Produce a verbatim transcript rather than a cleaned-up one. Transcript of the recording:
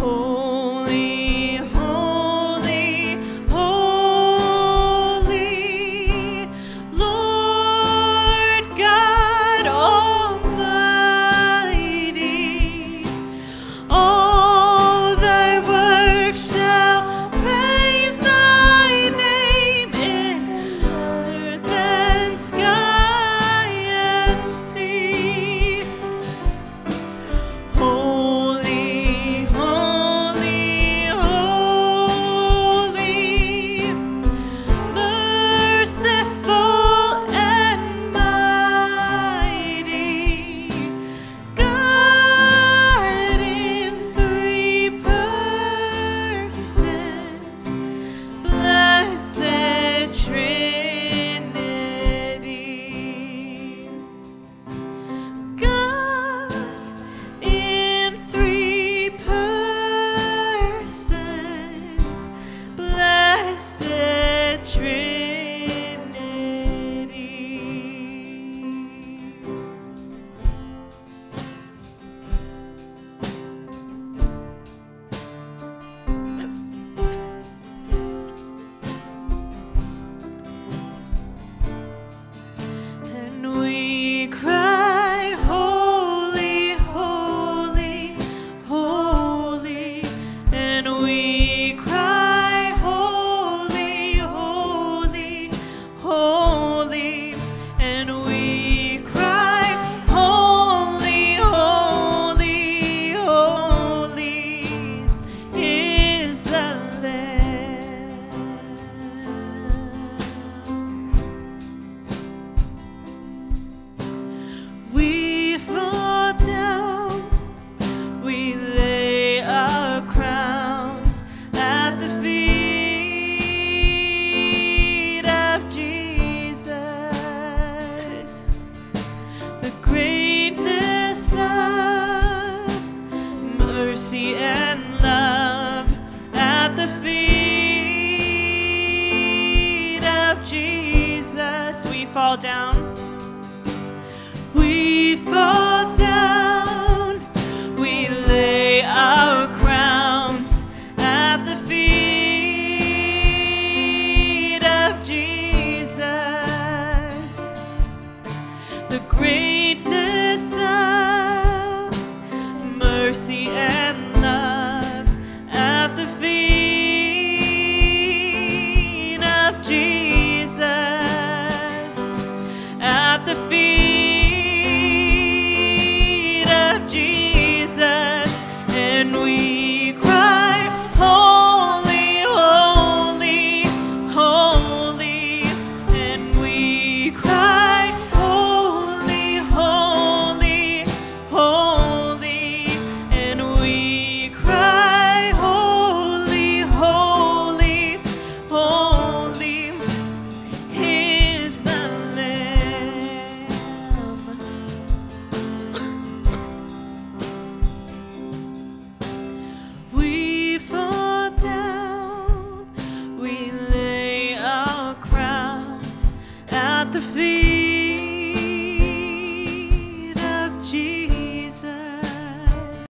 Holy, holy, holy, Lord God Almighty. All thy works shall praise thy name in earth and sky and sea. Holy, holy, holy, merciful and mighty, God in three persons, blessed Trinity. God in three persons, blessed Trinity. And we cry, holy, holy, holy. And we cry, holy, holy, holy. And we cry, holy, holy, holy is the Lamb. We fall down, we lay our crowns at the feet of Jesus. The greatness of mercy and love at the feet of Jesus. We fall down. We fall